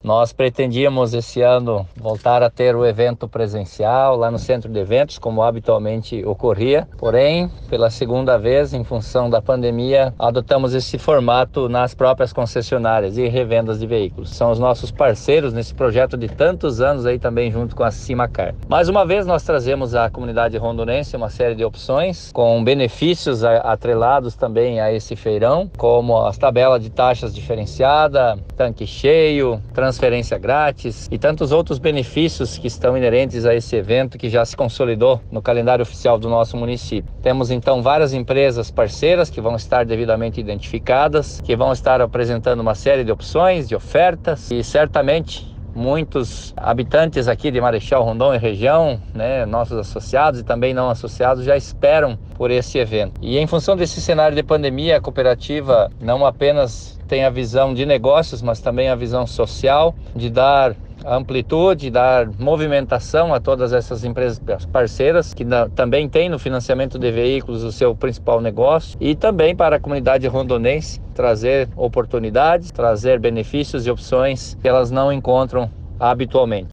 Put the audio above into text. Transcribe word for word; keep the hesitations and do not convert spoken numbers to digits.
Nós pretendíamos esse ano voltar a ter o evento presencial lá no centro de eventos, como habitualmente ocorria. Porém, pela segunda vez, em função da pandemia, adotamos esse formato nas próprias concessionárias e revendas de veículos. São os nossos parceiros nesse projeto de tantos anos aí também junto com a Simacar. Mais uma vez nós trazemos à comunidade rondonense uma série de opções com benefícios atrelados também a esse feirão, como as tabelas de taxas diferenciada, tanque cheio, transferência grátis e tantos outros benefícios que estão inerentes a esse evento que já se consolidou no calendário oficial do nosso município. Temos então várias empresas parceiras que vão estar devidamente identificadas, que vão estar apresentando uma série de opções, de ofertas e certamente muitos habitantes aqui de Marechal Rondon e região, né, nossos associados e também não associados, já esperam por esse evento. E em função desse cenário de pandemia, a cooperativa não apenas tem a visão de negócios, mas também a visão social, de dar amplitude, dar movimentação a todas essas empresas parceiras que na, também têm no financiamento de veículos o seu principal negócio, e também para a comunidade rondonense trazer oportunidades, trazer benefícios e opções que elas não encontram habitualmente.